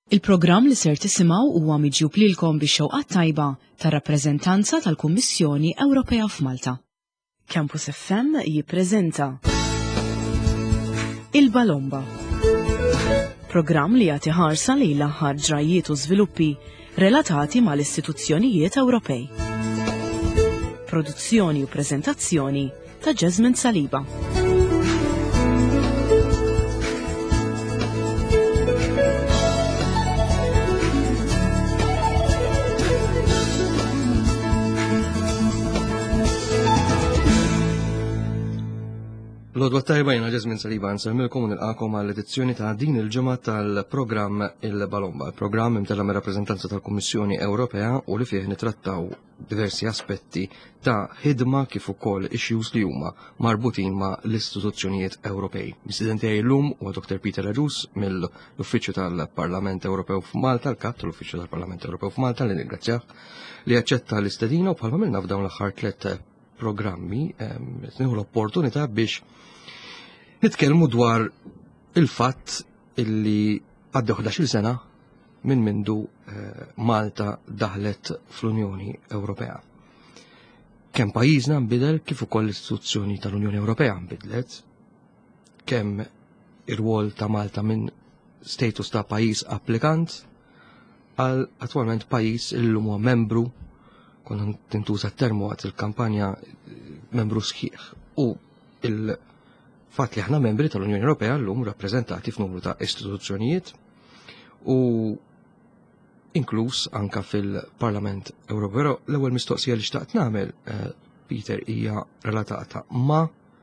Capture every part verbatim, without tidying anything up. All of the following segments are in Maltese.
Il-programm li ser tisimgħu huwa miġjub lilkom bix-xewqat tajba tar-rappreżentanza tal-Kummissjoni Ewropea f'Malta. Campus F M jippreżenta Il-Balomba. Programm li jagħti ħarsa lejn l-aħħar ġrajiet u żviluppi relatati mal-istituzzjonijiet Ewropej. Produzzjoni u preżentazzjoni ta' Jasmine Saliba. L-odwa tajba jena Jasmine Saliba nsemilkom nilqakom għall-edizzjoni ta' din il-ġimgħa tal-programm Il-Balomba, il-programm imtella me rappreżentanza tal-Kummissjoni Ewropea u li fih nitrattaw diversi aspetti ta' ħidma kif ukoll issues li huma marbutin ma' l-istituzzjonijiet Ewropej. Presidenti llum huwa Doktor Peter Arus mill-Uffiċċju tal-Parlament Ewropew f'Malta, l-Kap tal-Uffiċċju tal-Parlament Ewropew f'Malta li ningrazzjah li aċċetta l-istedina u bħalma milna f'dawn l-aħħar tliet programmi nieħu l-opportunità biex nitkellmu dwar il-fatt illi għaddew ħdax-il sena minn mindu Malta daħlet fl-Unjoni Ewropea. Kemm pajjiżna nbidel kif ukoll l-istituzzjoni tal-Unjoni Ewropea nbidlet, kemm ir-rwol ta' Malta minn status ta' pajjiż applikant għal attwalment pajjiż illum huwa membru, konna tintuża t-termu għat il-kampanja membru sħiħ u il- fatt li aħna membri tal-Unjoni Ewropea llum rappreżentati f'numru ta' istituzzjonijiet u inkluż anka fil-Parlament Ewropew. L-ewwel mistoqsija li xtaqt nagħmel, Peter, hija relatata ma'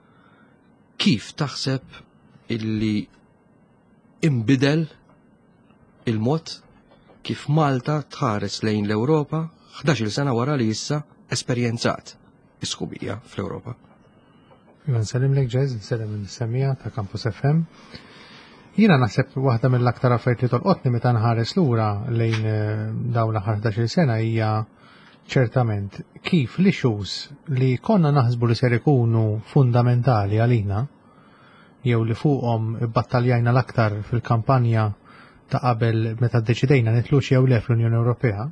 kif taħseb illi imbidel il-mod kif Malta tħares lejn l-Ewropa ħdax-il sena wara li issa esperjenzat is-sħubija fl-Ewropa. Nsalim lek ġez, nsalim il-semija ta' Campus F M. Jina naħseb waħda mill-aktar affarijiet li tolqotni meta nħares lura lejn dawn l-aħħar ħdax-il sena hija ċertament kif l-issues li konna naħsbu li ser ikunu fundamentali għalina jew li fuqhom battaljajna l-aktar fil-kampanja ta' qabel meta ddeċidejna nitlux jew le fl-Unjoni Ewropea,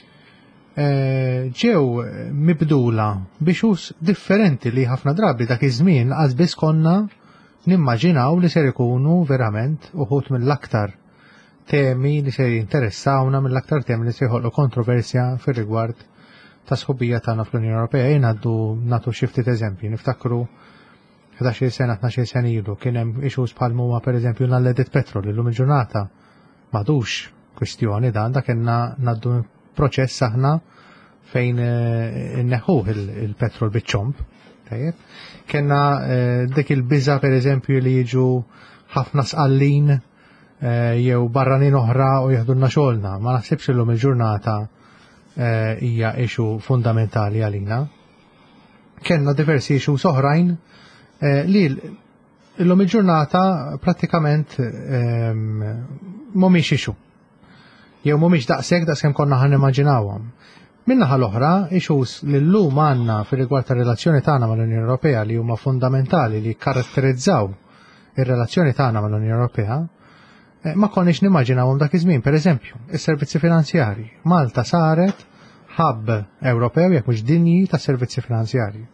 ġew mibdula biex differenti li ħafna drabi dak iż-żmien qasbis konna nimmaġinaw li ser ikunu verament uħut mill-aktar temi li ser jinteressawna, mill-aktar temi li se jħolqu kontroversja fir-rigward ta' sħubija tagħna fl-Unjoni Ewropea. Jien għaddu nagħtu xi ftit eżempji, niftakru ħdax-il sena tnax-il sena ilu kien hemm issues bħal huma pereżempju nalledet petrol illum il-ġurnata m'għadux kwistjoni dan dak kellna ngħaddu proċess aħna fejn inneħuh il-petrol biċ-ċomp. Kenna dik il-biża pereżempju li jiġu ħafna sqallin jew barranin oħra u jaħdulna xogħolna. Ma naħsibx illum il-ġurnata hija issue fundamentali għalina. Kenna diversi issues oħrajn li illum il-ġurnata prattikament mhumiex issue. Jew mhumiex daqshekk daqskemm konna ħan immaġinawhom. Min-naħa l-oħra, issues li llum għandna fir-rigward tar-relazzjoni tagħna mal-Unjoni Ewropea li huma fundamentali li karatterizzaw ir-relazzjoni tagħna mal-Unjoni Ewropea, ma konniex nimmaġinawhom dak iż-żmien. Pereżempju, is-servizzi finanzjarji. Malta saret hub Ewropew jekk mhux dinji ta' servizzi finanzjarji.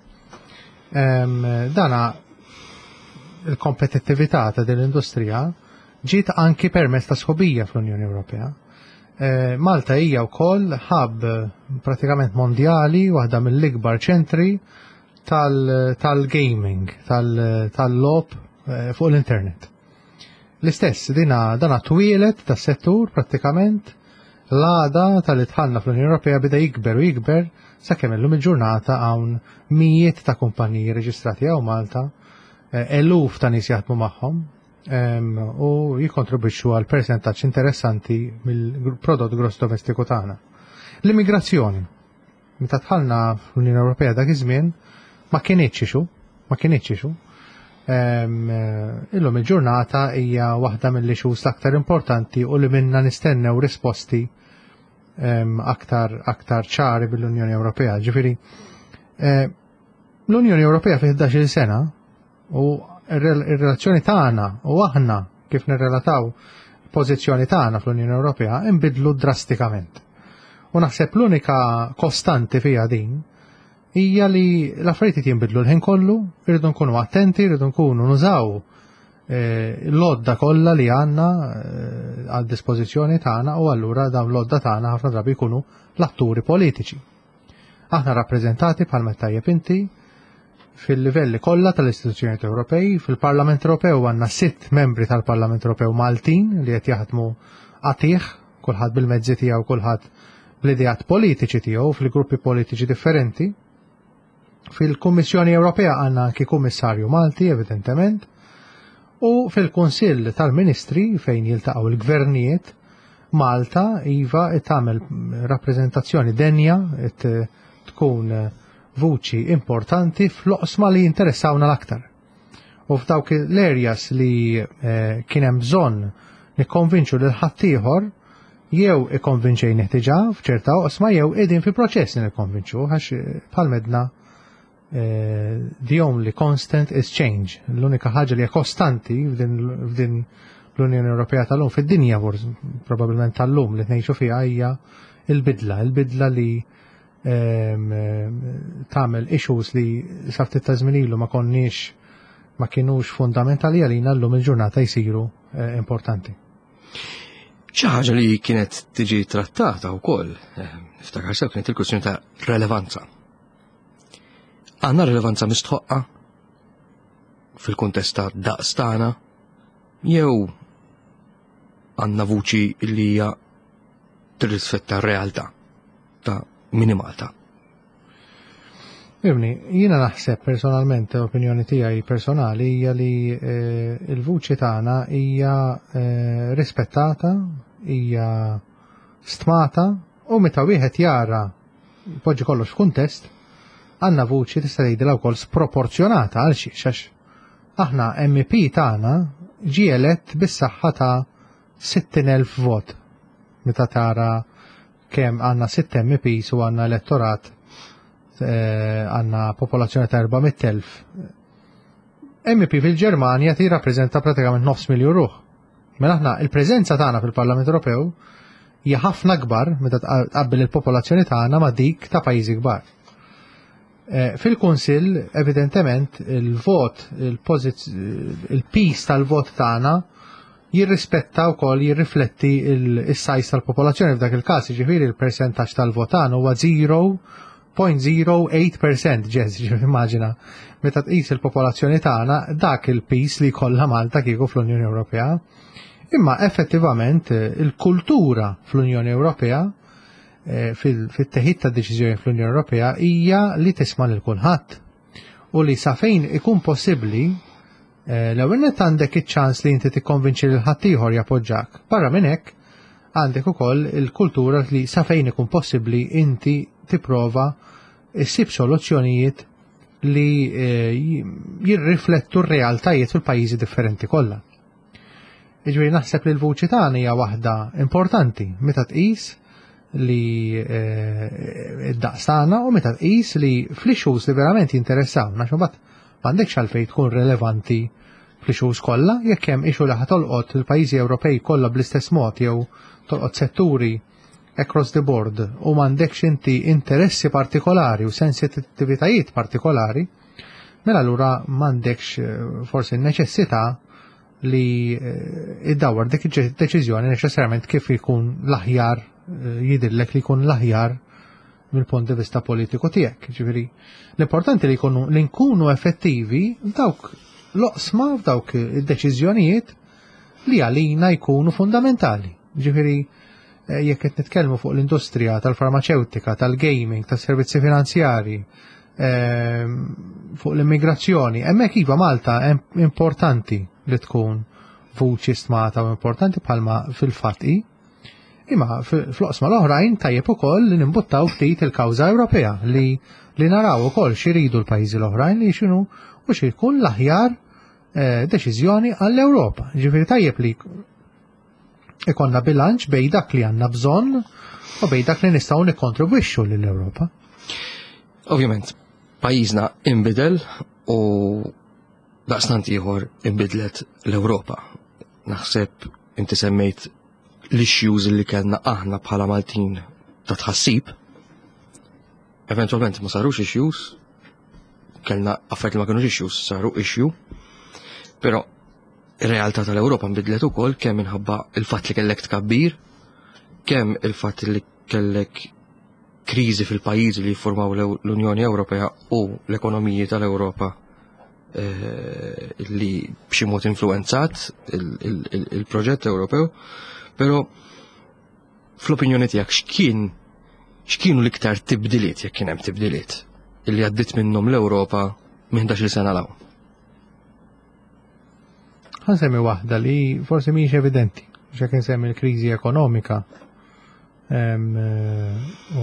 Dana il-kompetittività ta' din l-industrija ġiet anki permezz ta' sħobija fl-Unjoni Ewropea. Malta hija wkoll hub pratikament mondjali, waħda mill-ikbar ċentri tal-gaming, tal-lob fuq l-internet. L-istess dina dana twielet tas-settur prattikament l-għada tal-itħallna fl-Unjoni Ewropea bida jikber u jikber sakemm illum il-ġurnata hawn mijiet ta' kumpaniji reġistrati hawn Malta, eluf ta' nies jaħdmu magħhom, u jikontribwixxu għal persentaġġ interessanti mill-prodott gross domestiku tagħna. L-immigrazzjoni. Meta dħalna fl-Unjoni Ewropea dak iż-żmien ma kienitx issue, ma kienitx issue. Illum il-ġurnata hija waħda mill-issues l-aktar importanti u li minna nistennew risposti aktar aktar ċari bil-Unjoni Ewropea. Ġifieri l-Unjoni Ewropea fi ħdax-il sena u ir-relazzjoni tagħna u aħna kif nirrelataw pożizzjoni tagħna fl-Unjoni Ewropea inbidlu drastikament. U naħseb l-unika kostanti fiha din hija li l-affarijiet jinbidlu l-ħin kollu, irridu nkunu attenti, irridu nkunu nużaw l-lodda kollha li għandna għal dispożizzjoni tagħna u allura dawn l-lodda tagħna ħafna drabi jkunu l-atturi politiċi. Aħna rappreżentati bħal tajjeb inti fil-livelli kollha tal-istituzzjonijiet Ewropej, fil-Parlament Ewropew għandna sitt membri tal-Parlament Ewropew Maltin li qed jaħdmu għatih, kulħadd bil-mezzi tiegħu, kulħadd bl-idejat politiċi tiegħu fil-gruppi politiċi differenti. Fil-Kummissjoni Ewropea għandna anki kummissarju Malti, evidentement, u fil-Kunsill tal-Ministri fejn jiltaqgħu l-gvernijiet Malta iva tagħmel rappreżentazzjoni denja tkun vuċi importanti fl-oqsma li jinteressawna l-aktar. U f'dawk l-areas li eh, kien hemm bżonn nikkonvinċu lil ħaddieħor jew ikkonvinċejn diġà f'ċerta oqsma jew qegħdin fi proċess li nikkonvinċu għax bħal medna Uh, the only constant is change. L-unika ħaġa li hija kostanti f'din l-Unjoni Ewropea tal-lum fid-dinja probabbilment tal-lum li tnejxu fiha hija il-bidla, il-bidla li um, tagħmel issues li sa ftit ta' żmien ilu ma konniex ma kienux fundamentali għalina llum il-ġurnata jsiru uh, importanti. Xi ħaġa li kienet tiġi trattata wkoll, niftakar sew kienet il-kwestjoni ta' relevanza. Għanna rilevanza mistħoqqa fil-kuntest ta' daqs tagħna jew għandna vuċi li hija tirrispetta r-realtà ta' min Malta. Ibni, jiena naħseb personalment opinjoni tiegħi personali hija li eh, il-vuċi tagħna hija eh, rispettata, hija stmata u meta wieħed jara poġġi kollox f'kuntest għanna vuċi tista' tgħidilha wkoll sproporzjonata għal xi xax. Aħna M P tagħna ġie elett bis-saħħa ta' sittin elf vot. Meta tara kemm għandna sitt M Ps u għandna elettorat għandna popolazzjoni ta' erba'miet elf. M P fil-Ġermanja tirrappreżenta pratikament nofs miljun ruħ. Mela aħna il-preżenza tagħna fil-Parlament Ewropew hija ħafna kbar meta tqabbel il-popolazzjoni tagħna ma' dik ta' pajjiżi kbar. Fil-Kunsill, evidentement, il-vot, il-pis tal-vot tagħna jirrispetta wkoll jirrifletti il-sajs tal-popolazzjoni f'dak il-każ, jiġifieri il-persentaġġ tal-vot tagħna huwa zero point zero eight percent ġeż, immaġina. Meta tqis il-popolazzjoni tagħna dak il-pis li jkollha Malta kieku fl-Unjoni Ewropea. Imma effettivament il-kultura fl-Unjoni Ewropea fil-teħid ta' deċiżjoni fl-Unjoni Ewropea hija li tisma' lil kulħadd u li sa fejn ikun possibbli l-ewwel nett għandek iċ-ċans li inti tikkonvinċi lil ħaddieħor jappoġġjak. Barra minn hekk għandek ukoll il-kultura li sa fejn ikun possibbli inti tipprova issib soluzzjonijiet li jirriflettu r-realtajiet fil-pajjiżi differenti kollha. Jiġifieri naħseb li l-vuċi tagħna hija waħda importanti meta tqis li id-daqs tagħna u meta tqis li fl-issues li verament jinteressawna għax imbagħad m'għandekx għalfejn tkun rilevanti fl-issues kollha jekk hemm issue li ħatolqot il-pajjiżi Ewropej kollha bl-istess mod jew tolqot setturi across the board u m'għandekx inti interessi partikolari u sensittivitajiet partikolari, mela allura m'għandekx forsi n-neċessità li iddawwar dik id-deċiżjoni neċessarjament kif ikun l-aħjar jidillek li jkun l-aħjar mill-punt di vista politiku tiegħek. Ġifieri, l-importanti li jkunu li nkunu effettivi f'dawk l-oqsma f'dawk id-deċiżjonijiet li għalina jkunu fundamentali. Ġifieri, jekk qed nitkellmu fuq l-industrija tal-farmaceutika, tal-gaming, tas-servizzi finanzjari, fuq l-immigrazzjoni, hemmhekk iva Malta hemm importanti li tkun vuċi stmata u importanti bħalma fil-fatt hi. Imma fl-oqsma l-oħrajn tajjeb ukoll li nimbuttaw ftit il-kawża Ewropea li li naraw ukoll x'iridu l-pajjiżi l-oħrajn li x'inhu u x'ikun l-aħjar deċiżjoni għall-Ewropa. Ġifieri tajjeb li ikonna bilanċ bejn dak li għandna bżonn u bejn dak li nistgħu nikkontribwixxu lill-Ewropa. Ovvjament, pajjiżna inbidel u daqstant ieħor inbidlet l-Ewropa. Naħseb inti semmejt l-issues li kellna aħna bħala Maltin ta' tħassib, eventualment ma sarux issues, kellna affarijiet li ma kienux issues saru issue, però ir-realtà tal-Ewropa nbidlet ukoll kemm minħabba il-fatt li kellek tkabbir, kemm il-fatt li kellek kriżi fil-pajjiżi li jiffurmaw l-Unjoni Ewropea u l-ekonomiji tal-Ewropa li b'xi mod influenzat il-proġett Ewropew, però fl-opinjoni tiegħek x'kien x'kienu l-iktar tibdiliet jekk kien hemm tibdiliet illi għaddiet minnhom l-Ewropa minn dax-il sena l-hawn? Ħansemmi waħda li forsi mhix evidenti, x'hekk insemmi l-kriżi ekonomika u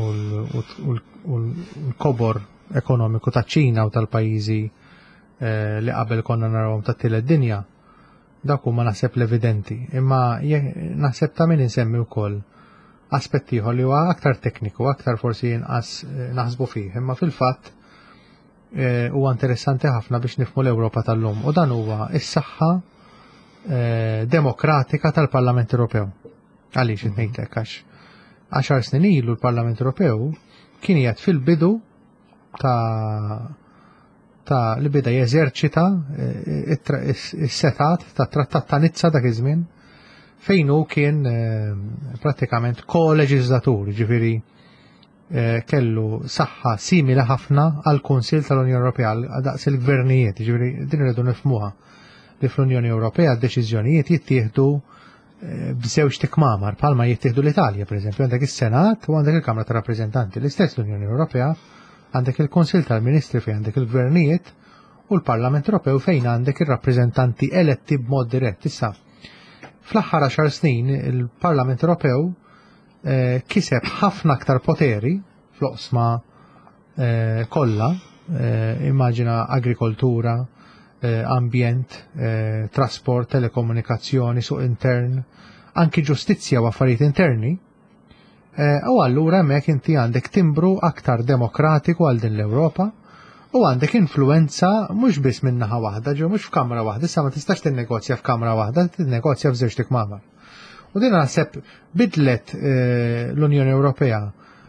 l-kobor ekonomiku taċ-Ċina u tal-pajjiżi li qabel konna narawhom tat-tielet dinja, dak huma naħseb l-evidenti. Imma naħseb ta' min insemmi wkoll aspetti ieħor li huwa aktar tekniku, aktar forsi inqas naħsbu fih, imma fil-fatt huwa interessanti ħafna biex nifhmu l-Ewropa tal-lum u dan huwa is-saħħa demokratika tal-Parlament Ewropew. Għaliex qed ngħidlek għax għaxar snin ilu l-Parlament Ewropew kien qiegħed fil-bidu ta' ta' li bida jeżerċita is-setat ta' Trattat ta' Nizza dak iż-żmien fejn hu kien prattikament ko-leġislatur, ġifieri kellu saħħa simili ħafna għall Kunsill tal-Unjoni Ewropea daqs il-gvernijiet, ġifieri din irridu nifhmuha li fl-Unjoni Ewropea d-deċiżjonijiet jittieħdu b'żewġ tikmamar, bħalma jittieħdu l-Italja, pereżempju, għandek is-Senat u għandek il-Kamra ta' Rappreżentanti. L-istess l-Unjoni Ewropea għandek il-Konsil tal-Ministri fejn għandek il-Gvernijiet u l-Parlament Ewropew fejn għandek ir-rappreżentanti eletti b'mod dirett. Issa, fl-aħħar għaxar snin il-Parlament Ewropew eh, kiseb ħafna aktar poteri fl-oqsma eh, kollha, eh, immaġina agrikoltura, eh, ambjent, eh, trasport, telekomunikazzjoni, suq intern, anki ġustizzja u affarijiet interni. U allura hemmhekk inti għandek timbru aktar demokratiku għal din l-Ewropa u għandek influenza mhux biss minn naħa waħda, ġew mhux f'kamra waħda, issa ma tistax tinnegozja f'kamra waħda, tinnegozja f'żewġ tikmamar. U din naħseb bidlet l-Unjoni Ewropea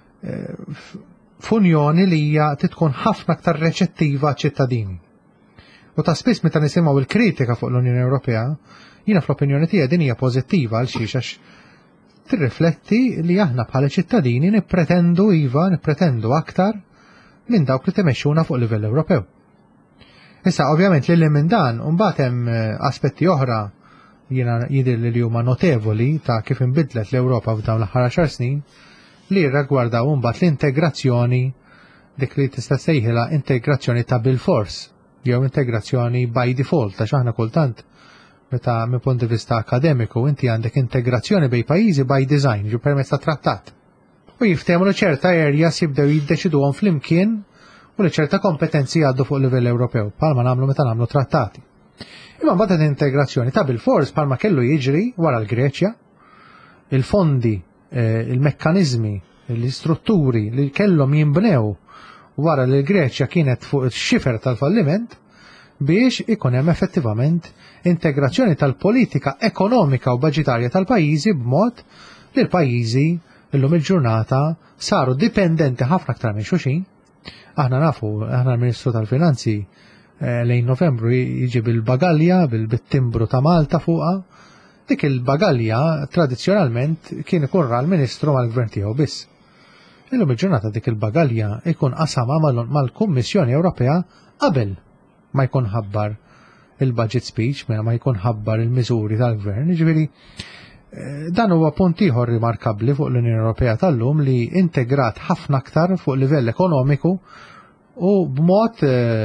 f'unjoni li hija tkun ħafna aktar reċettiva ċittadini. U ta' spiss meta nisimgħu il-kritika fuq l-Unjoni Ewropea, jiena fl-opinjoni tiegħi din hija pożittiva għal xiex għax tirrifletti li aħna bħala ċittadini nippretendu iva, nippretendu aktar minn dawk li temexxuna fuq livell Ewropew. Issa, ovvjament li minn dan, mbagħad hemm aspetti oħra jiena jidher li huma notevoli ta' kif inbidlet l-Ewropa f'dawn l-aħħar għaxar snin li jirragwardaw mbagħad l-integrazzjoni dik li tista' sejħilha integrazzjoni ta' bil-fors jew integrazzjoni by default għax aħna kultant meta minn punt di vista akademiku inti għandek integrazzjoni bej pajjiżi by design, ġu permezz ta' trattat. U jiftehmu li ċerta areas jibdew jiddeċiduhom flimkien u li ċerta kompetenzi għaddu fuq livell Ewropew, bħalma nagħmlu meta nagħmlu trattati. Imma mbagħad integrazzjoni ta' bil-fors bħalma kellu jiġri wara l-Greċja, il-fondi, il-mekkaniżmi, l-istrutturi li kellhom jinbnew wara li l-Greċja kienet fuq ix-xifer tal-falliment biex ikun hemm effettivament integrazzjoni tal-politika ekonomika u budġetarja tal-pajjiżi b'mod li l-pajjiżi illum il-ġurnata saru dipendenti ħafna aktar minn xulxin. Aħna nafu, aħna l-Ministru tal-Finanzi eh, lejn Novembru jiġi bil-bagalja, bil-timbru ta' Malta fuqha. Dik il-bagalja tradizzjonalment kien ikun ra l-Ministru mal-Gvern tiegħu biss. Illum il-ġurnata dik il-bagalja ikun qasama mal-Kummissjoni Ewropea qabel ma jkun ħabbar il-budget speech, ma jkun ħabbar il-miżuri tal-gvern. Ġifieri dan huwa punt ieħor rimarkabbli fuq l-Unjoni Ewropea tal-lum li integrat ħafna aktar fuq livell ekonomiku u b'mod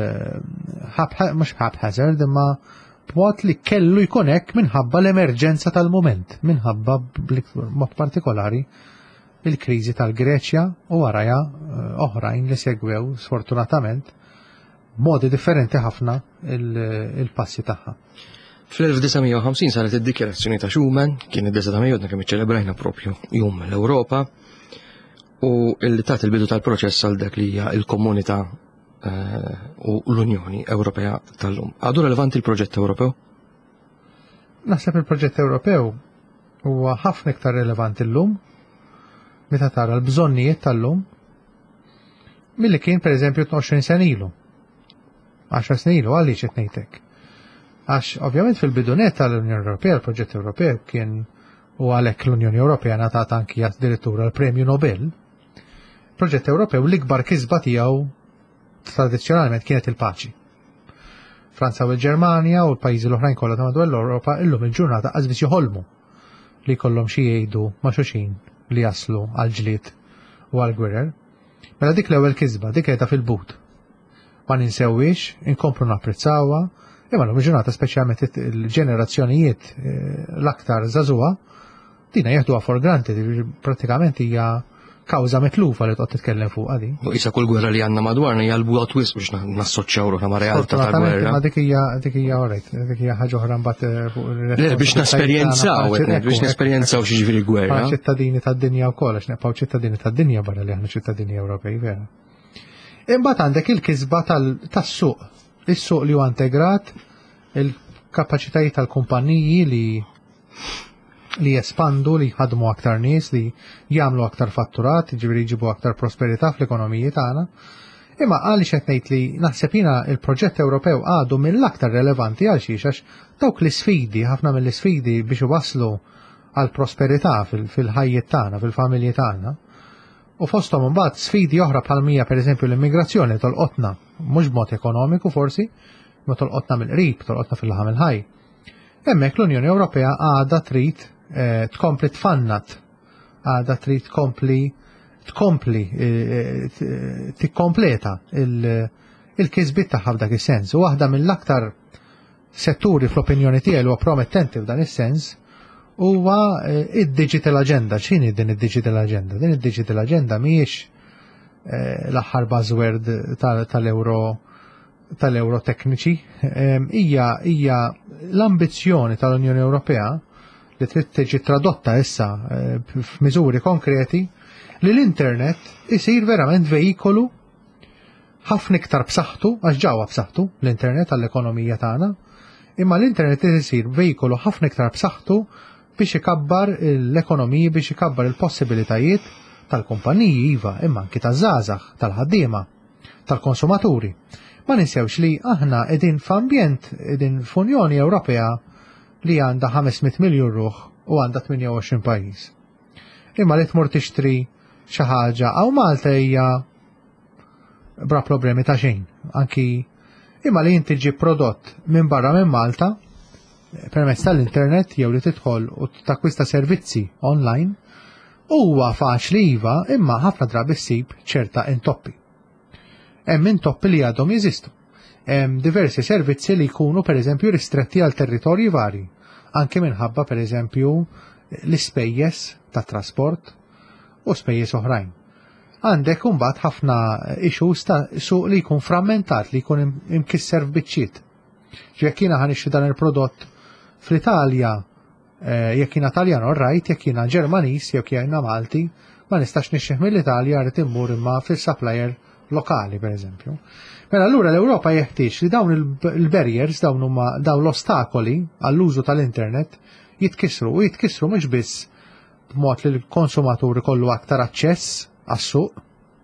mhux haphazard imma b'mod li kellu jkun hekk minħabba l-emerġenza tal-mument, minħabba b'mod partikolari il-kriżi tal-Greċja u warajha oħrajn li segwew sfortunatament modi differenti ħafna il-passi tagħha. Fl-elf tisa ħamsin saret id-dikjarazzjoni ta' Schuman, kien id-desa ta' Mejodna kemm iċċelebrajna propju jum l-Ewropa u li tat il-bidu tal-proċess għal dak li hija l-komunità u l-Unjoni Ewropea tal-lum. Għadu relevanti l-proġett Ewropew? Naħseb il-proġett Ewropew huwa ħafna iktar relevanti llum meta tara l-bżonnijiet tal-lum milli kien pereżempju tnexxin sen ilu. għaxar snin ilu għaliex qed ngħidlek. Għax ovvjament fil-bidunet tal-Unjoni Ewropea, l-proġett Ewropew kien u għalhekk l-Unjoni Ewropea ngħatat anki addirittura l-Premju Nobel. Proġett Ewropew l-ikbar kisba tiegħu tradizzjonalment kienet il-paċi. Franza u l-Ġermanja u l-pajjiżi l-oħrajn kollha ta' madwar l-Ewropa illum il-ġurnata qasbis joħolmu li jkollhom xi jgħidu ma' xulxin li jaslu għal-ġlied u għal-gwerer. Mela dik l-ewwel kisba, dik qiegħda fil-but. Ma ninsewwix, inkomplu napprezzawha, imma l ġurnata speċjalment il-ġenerazzjonijiet l-aktar żagħżugħa dina jieħduha for granted, pratikament hija kawża mitlufa li toqgħod titkellem fuq għadi. U isa kull gwerra li għandna madwarna jalbu għatwis biex nassoċċjaw ruħna ma' realtà ta' gwerra. Ma dik hija dik hija orajt, dik hija ħaġa oħra mbagħad fuq Le biex nesperjenzaw, biex nesperjenzaw xi ġifieri gwerra. ċittadini tad-dinja wkoll għax neqgħu ċittadini tad-dinja barra li aħna ċittadini Ewropej vera. Imbagħad għandek il-kisba tas-suq, is-suq li huwa integrat, il-kapaċitajiet tal-kumpaniji li li jespandu, li jħadmu aktar nies, li jagħmlu aktar fatturat, ġifieri jġibu aktar prosperità fl-ekonomiji tagħna. Imma għaliex qed ngħid li naħseb jiena il-proġett Ewropew għadu mill-aktar relevanti għal xiex għax dawk l-isfidi, ħafna mill-isfidi biex iwasslu għal prosperità fil-ħajjiet tagħna, fil-familji tagħna. U fosthom imbagħad sfidi oħra bħal mija pereżempju l-immigrazzjoni tolqotna mhux b'mod ekonomiku forsi, ma tolqotna mill-qrib, tolqotna fil-laħam il-ħaj. Hemmhekk l-Unjoni Ewropea għadha trid tkompli tfannat, għadha trid tkompli tkompli tikkompleta il-kisbiet tagħha f'dak is-sens. U waħda mill-aktar setturi fl-opinjoni tiegħi huwa promettenti f'dan is-sens huwa id-digital agenda. X'inhi din id-digital agenda? Din id-digital agenda mhijiex l-aħħar buzzword tal-euro tal-euro tekniċi, hija hija l-ambizzjoni tal-Unjoni Ewropea li trid tiġi tradotta issa f'miżuri konkreti li l-internet isir verament veikolu ħafna iktar b'saħħtu, għax ġewwa b'saħħtu l-internet għall-ekonomija tagħna, imma l-internet isir veikolu ħafna iktar b'saħħtu biex ikabbar l-ekonomiji, biex ikabbar il-possibilitajiet tal-kumpaniji iva, imma anki taż-żgħażagħ, tal-ħaddiema, tal-konsumaturi. Ma ninsewx li aħna qegħdin f'ambjent qegħdin f'Unjoni Ewropea li għandha ħamesmiet miljun ruħ u għandha tminja u għoxrin pajjiż. Imma li tmur tixtri xi ħaġa aw Malta hija bra problemi ta' xejn. Anki imma li inti ġib prodott minn barra minn Malta permezz tal-internet jew li tidħol u takwista servizzi online huwa faċli iva imma ħafna drabi ssib ċerta intoppi. Hemm intoppi li għadhom jeżistu. Hemm diversi servizzi li jkunu pereżempju ristretti għal territorji vari, anke minħabba pereżempju l-ispejjeż tat trasport u spejjeż oħrajn. Għandek imbagħad ħafna issues ta' suq li jkun frammentat, li jkun imkisser f'biċċiet. Jekk jiena ħanixtri dan il-prodott fl-Italja, jekk jiena Taljan orrajt, jekk jiena Ġermaniż, jekk jiena Malti, ma nistax nixxieħ mill-Italja rrid immur imma fil-supplier lokali pereżempju. Mela allura l-Ewropa jeħtieġ li dawn il-barriers, dawn huma dawn l-ostakoli għall-użu tal-internet jitkissru u jitkissru mhux biss b'mod li l-konsumaturi kollu aktar aċċess għas-suq,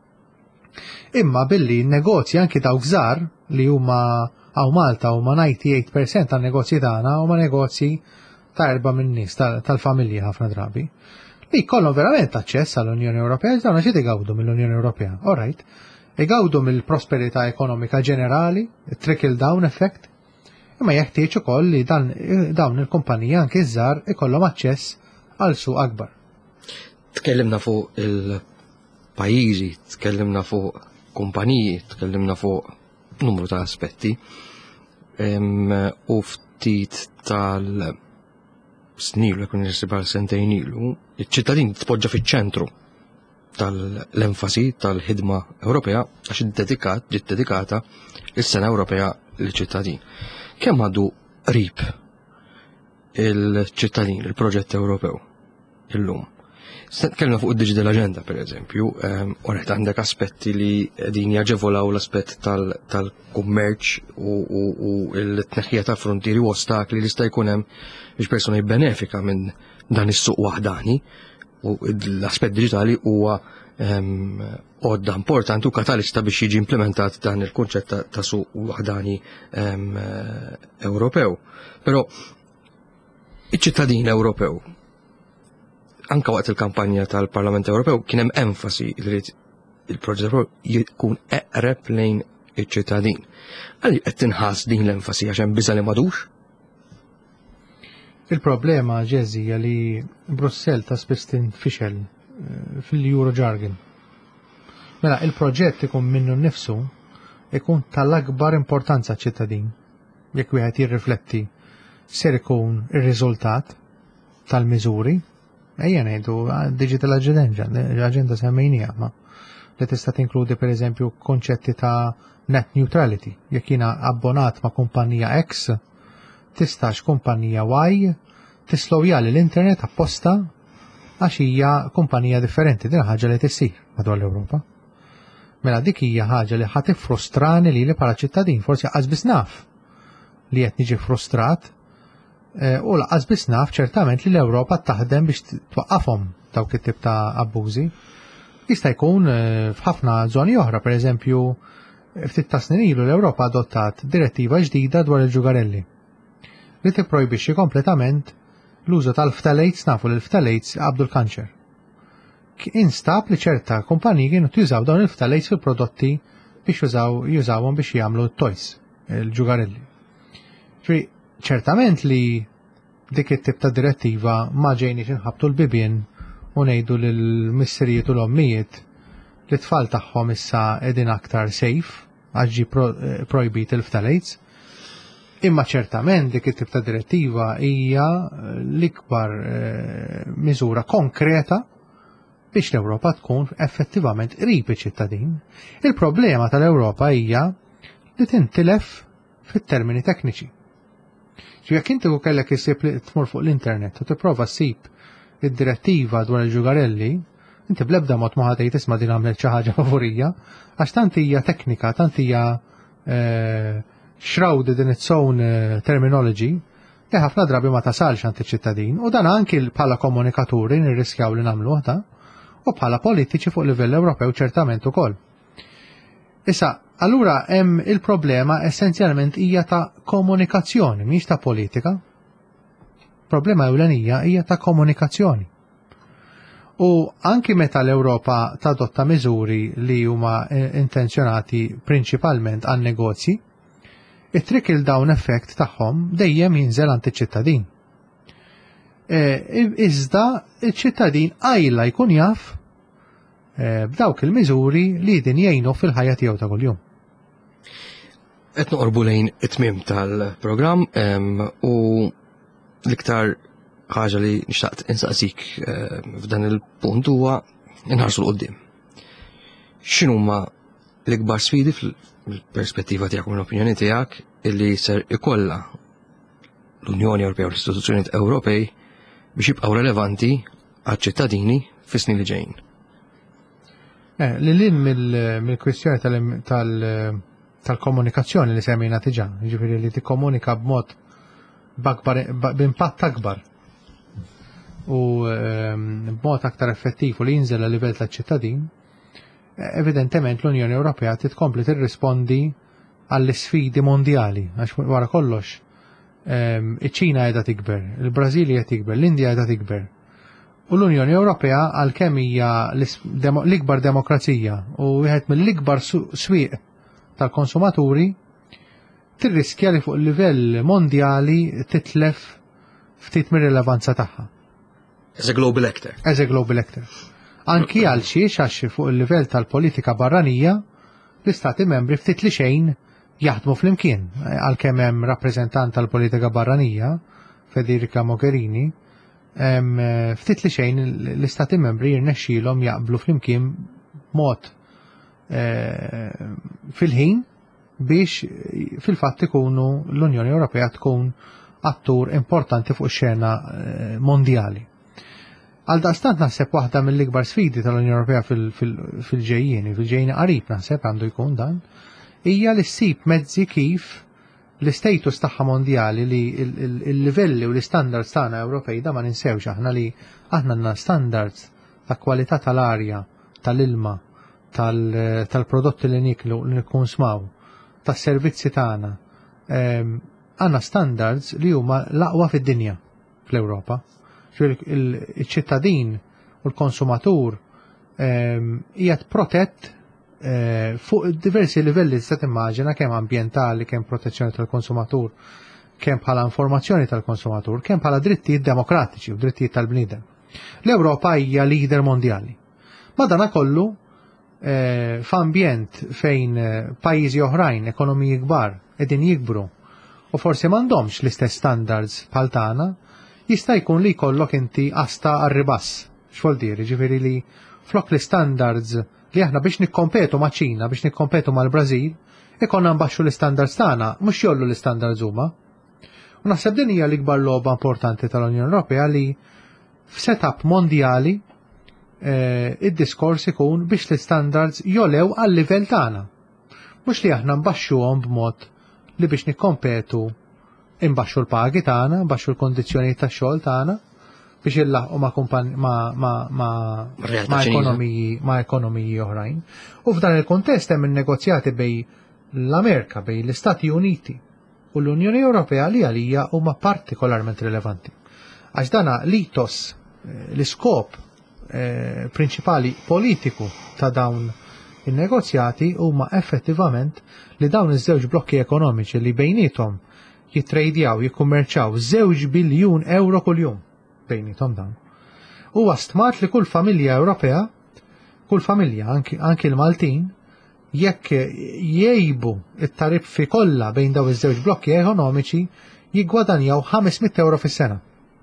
imma billi n-negozji anki dawk żgħar li huma hawn Malta huma ninety-eight percent tan-negozji tagħna huma negozji ta' erba' min-nies tal-familji ħafna drabi. Li jkollhom verament aċċess għall-Unjoni Ewropea, dawn xi igawdu mill-Unjoni Ewropea. All right. Igawdu mill-prosperità ekonomika ġenerali, trickle down effect, imma jeħtieġ ukoll li dawn il-kumpanija anke żgħar ikollhom aċċess għal suq akbar. Tkellimna fuq il-pajjiżi, tkellimna fuq kumpaniji, tkellimna fuq numru ta' aspetti, u ftit tal-snilu, jekk nisibha sentejn ilu, iċ-ċittadin tpoġġa fiċ-ċentru tal-enfasi tal-ħidma Ewropea għax id-dedikat ġiet dedikata is-Sena Ewropea lill-ċittadin. Kemm għadu qrib il-ċittadin, il-proġett Ewropew illum? Kellna fuq id-digital agenda pereżempju, oret għandek aspetti li din jaġevolaw l-aspett tal-kummerċ u l-tneħħija ta' frontieri u ostakli li sta' jkun hemm biex persuna jibbenefika minn dan is-suq waħdani u l-aspett diġitali huwa għodda importanti u katalista biex jiġi implementat dan il-konċett ta' suq waħdani Ewropew. Però iċ-ċittadin Ewropew anka waqt il-kampanja tal-Parlament Ewropew kien hemm enfasi li il-proġett jkun eqreb lejn iċ-ċittadin. Għalli qed tinħass din l-enfasi għax hemm biża' li m'għadux? Il-problema ġeżija li Brussell ta' spiss tinfixel fil-Euro jargon. Mela, il-proġett ikun minnu nnifsu ikun tal-akbar importanza ċittadin. Jekk wieħed jirrifletti ser ikun ir-riżultat tal-miżuri, ejja ngħidu digital agenda, l-aġenda semmejnija, ma li tista' tinkludi pereżempju konċetti ta' net neutrality. Jekk jiena abbonat ma' kumpanija X, tistax kumpanija Y tislowja l-internet apposta għax hija kumpanija differenti, din ħaġa li tissir madwar l-Ewropa. Mela dik hija ħaġa li ħadd frustrani li li bħala ċittadin, forsi qas biss naf li qed niġi frustrat u laqas biss naf ċertament li l-Ewropa taħdem biex twaqqafhom dawk it-tip ta' abbużi. Jista' jkun f'ħafna żoni oħra, pereżempju ftit ta' snin ilu l-Ewropa adottat direttiva ġdida dwar il-ġugarelli li tipprojbixxi kompletament l-użu tal-ftalates, nafu li l-ftalates qabdu l-kanċer. Instab li ċerta kumpaniji kienu tużaw dawn il-ftalates fil-prodotti biex jużawhom biex jagħmlu t-toys, il-ġugarelli. Ġri, ċertament li dik it-tip ta' direttiva ma ġejniex inħabtu l-bibien u ngħidu lill-missirijiet u l-ommijiet li tfal tagħhom issa qegħdin aktar safe għax ġi projbit il-ftalates. Imma ċertament dik it-tip ta' direttiva hija l-ikbar miżura konkreta biex l-Ewropa tkun effettivament qrib iċ-ċittadin. Il-problema tal-Ewropa hija li tintilef fit-termini tekniċi. Jekk inti u kellek issib li tmur fuq l-internet u tipprova ssib id-direttiva dwar il-ġugarelli, inti bl-ebda mod ma ħadej tisma' din għamlet xi ħaġa favorija, għax tant hija teknika, tant hija shrouded in its own terminology, li ħafna drabi ma tasalx għand iċ-ċittadin, u dan anki bħala komunikaturi nirriskjaw li nagħmluh ta' u bħala politiċi fuq livell Ewropew ċertament ukoll. Issa, allura hemm il-problema essenzjalment hija ta' komunikazzjoni, mhix ta' politika. Problema ewlenija hija ta' komunikazzjoni. U anki meta l-Ewropa tadotta miżuri li huma intenzjonati prinċipalment għan negozji, it-trickle down effect tagħhom dejjem jinżel għand iċ-ċittadin. Iżda iċ-ċittadin għajla jkun jaf b'dawk il-miżuri li din jgħinu fil-ħajja tiegħu ta' kuljum. Qed noqorbu lejn it-tmiem tal-programm u l-iktar ħaġa li nixtaqt insaqsik f'dan il-punt huwa inħarsu l-qudiem. X'inhuma l-ikbar sfidi fil-perspettiva tiegħek u l-opinjoni tiegħek illi ser ikollha l-Unjoni Ewropea u l-istituzzjonijiet Ewropej biex jibqgħu relevanti għaċ-ċittadini fis-snin li ġejjin? Li lin mill-kwistjoni tal-komunikazzjoni li semmejna diġà, jiġifieri li tikkomunika b'mod b'impatt akbar u b'mod aktar effettiv u li jinżel għal livell taċ-ċittadin, evidentement l-Unjoni Ewropea titkompli tirrispondi għall-sfidi mondjali, għax wara kollox iċ-Ċina qiegħda tikber, il-Brażil qiegħed tikber, l-Indja qiegħda tikber. U l-Unjoni Ewropea għalkemm hija l-ikbar demokrazija u wieħed mill-ikbar swieq tal-konsumaturi tirriskja li fuq il-livell mondjali titlef ftit mir-rilevanza tagħha. As a global actor. As a global actor. Anki għal xiex għax fuq il-livell tal-politika barranija l-istati membri ftit li xejn jaħdmu fl-imkien. Għalkemm hemm rappreżentant tal-politika barranija, Federica Mogherini, ftit li xejn l-istati membri jirnexxielhom jaqblu fl-imkien mod fil-ħin biex fil-fatt ikunu l-Unjoni Ewropea tkun attur importanti fuq ix-xena mondjali. Għal daqstant naħseb waħda mill-ikbar sfidi tal-Unjoni Ewropea fil-ġejjieni, fil-ġejjieni qarib naħseb għandu jkun dan, hija li ssib mezzi kif l-istatus tagħha mondjali li il-livelli u l-standards tagħna Ewropej da ma ninsewx aħna li aħna għandna standards ta' kwalità tal-arja, tal-ilma, tal-prodotti li niklu li nikkonsmaw, tas-servizzi tagħna. Għandna standards li huma l-aqwa fid-dinja fl-Ewropa. Il-ċittadin u l-konsumatur qiegħed protett fuq diversi livelli tista' timmaġina kemm ambjentali, kemm protezzjoni tal-konsumatur, kemm bħala informazzjoni tal-konsumatur, kemm bħala drittijiet demokratiċi u drittijiet tal-bniedem. L-Ewropa hija leader mondjali. Madanakollu f'ambjent fejn pajjiżi oħrajn, ekonomiji kbar qegħdin jikbru u forsi m'għandhomx l-istess standards bħal tagħna, jista' jkun li jkollok inti asta għar-ribass. X'vol dir, ġifieri li flok l-standards li aħna biex nikkompetu ma' Ċina, biex nikkompetu mal-Brażil, ikonna nbaxxu l-istandards tagħna, mhux jollu l-istandards huma. U naħseb din hija l-ikbar logħba importanti tal-Unjoni Ewropea li f'setup mondjali id-diskors ikun biex l-istandards jolew għal-livell tagħna. Mhux li aħna nbaxxuhom b'mod li biex nikkompetu imbaxxu l-pagi tagħna, mbaxxu l-kondizzjonijiet tax-xogħol tagħna, biex illaħqu ma' ekonomiji ma' ekonomiji oħrajn. U f'dan il-kontest hemm in-negozjati bej l-Amerika, bej l-Istati Uniti u l-Unjoni Ewropea li għalija huma partikolarment rilevanti. Għax dana l-itos, l-iskop prinċipali politiku ta' dawn in-negozjati huma effettivament li dawn iż-żewġ blokki ekonomiċi li bejnietom jitrejdjaw, jikkummerċaw żewġ biljun euro kuljum bejnietom dan. Huwa stmat li kull familja Ewropea, kull familja, anki l-Maltin, jekk jgħibu it-tariffi kollha bejn daw iż-żewġ blokki ekonomiċi jiggwadanjaw ħamesmija euro fis-sena.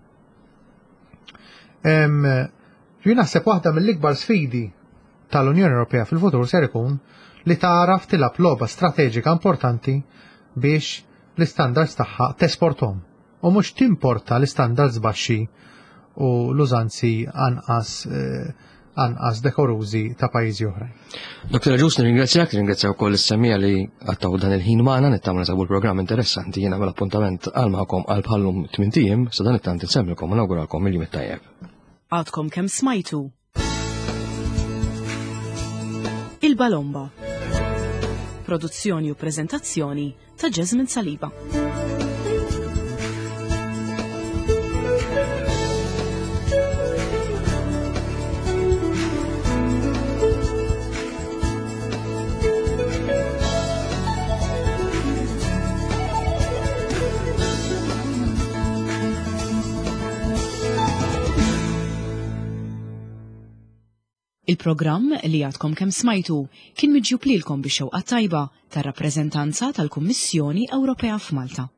Jien naħseb waħda mill-ikbar sfidi tal-Unjoni Ewropea fil-futur ser ikun li taraf tilab logħba strateġika importanti biex l-istandards tagħha tesportom u mhux timporta l-istandards baxxi u l-użanzi anqas anqas dekorużi ta' pajjiżi oħrajn. Doktor Ġus, nirringrazzjak, nirringrazzjak ukoll is-semmija li għattaw dan il-ħin magħna nittama nisabu l-programm interessanti jiena mill-appuntament għal magħkom għal bħallum tmien tiem, sa dan it-tant insemmilkom u nawguralkom il-jiem it-tajjeb. Għadkom kemm smajtu. Il-Balomba. Produzzjoni u preżentazzjoni ta' Jasmine Saliba. Il-programm li għadkom kemm smajtu kien miġjub lilkom bix-xewqa tajba tar-rappreżentanza tal-Kummissjoni Ewropea f'Malta.